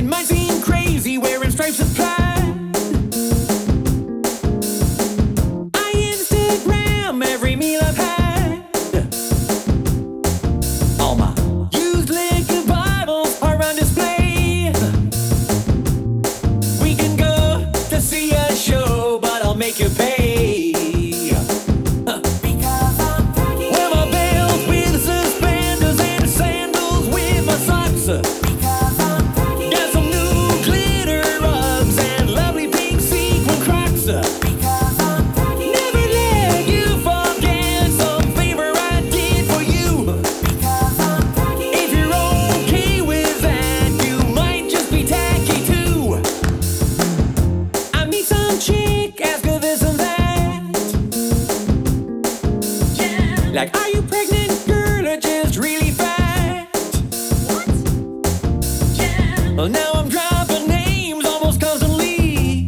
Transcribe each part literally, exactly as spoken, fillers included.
It might seem crazy wearing stripes of pride. I Instagram every meal I've had. All my used liquor bottles are on display. We can go to see a show, but I'll make you pay. Because I'm tacky. Wear my belts with suspenders and sandals with my socks. Because I'm tacky. Got some new glitter rugs and lovely pink sequin Crocs. Because I'm tacky. Never let you forget some favor I did for you. Because I'm tacky. If you're okay with that, you might just be tacky too. I meet some chick, ask her this and that. Yeah. Like, are you pregnant, girl, or just really fat? What? Yeah. Well, now I'm dropping names almost constantly.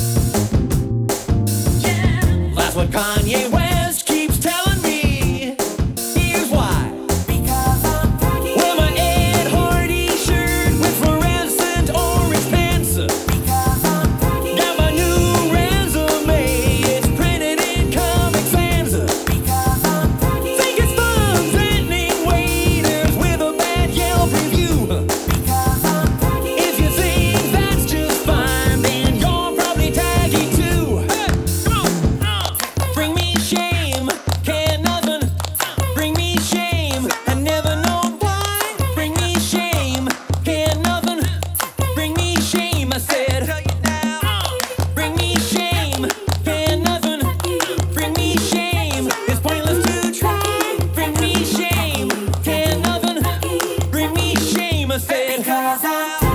Yeah. That's what Kanye West keeps telling me. Here's why. Because I'm tacky. Wear my Ed Hardy shirt with fluorescent orange pants. Because I'm tacky. Got my new resume, it's printed in Comic Sans. Because I'm tacky. Think it's fun threatening waiters with a bad Yelp review. Because I'm tacky. If you think that's just fine, then you're probably tacky too. Hey, come on. Bring me shame, can't nothing. Bring me shame, I never know why. Bring me shame, can't nothing. Bring me shame, I said. Bring me shame, can't nothing. Bring me shame, it's pointless to try. Bring me shame, can't nothing. Bring me shame, I said. Because I'm